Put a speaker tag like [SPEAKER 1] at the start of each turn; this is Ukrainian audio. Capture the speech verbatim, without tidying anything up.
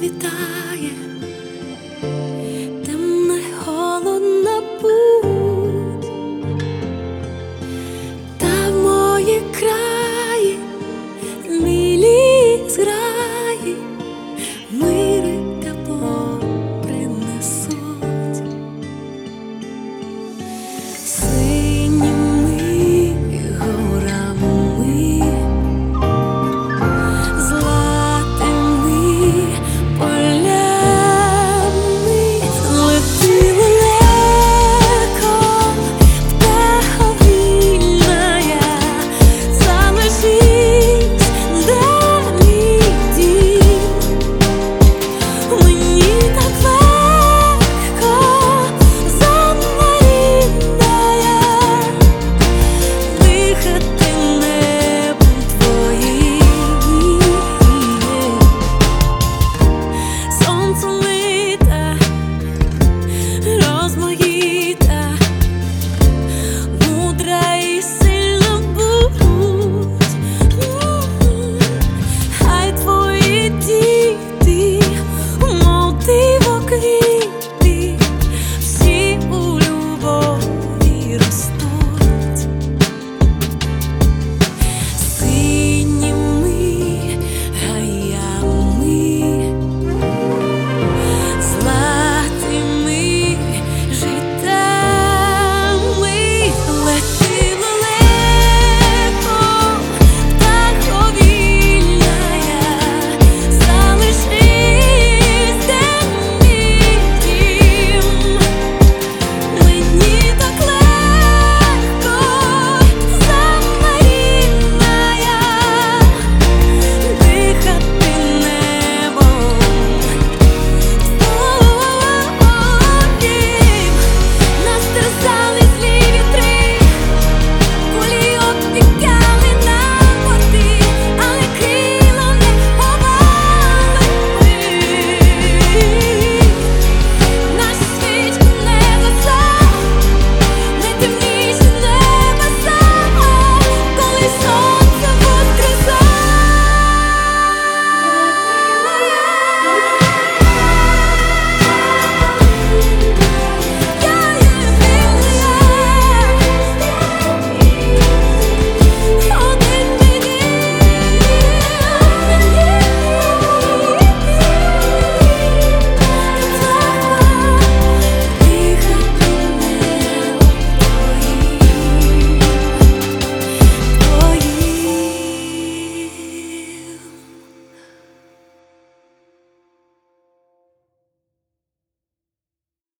[SPEAKER 1] розцвітає, темна холодна путь, та в мої краї милі зграї мир і тепло принесуть. Синіми горами, златими полями летіли легко, птаха вільная, залишись, де мій дім. Мені так легко, земля рідная, дихати небом твоїм. Сонце мита розмоє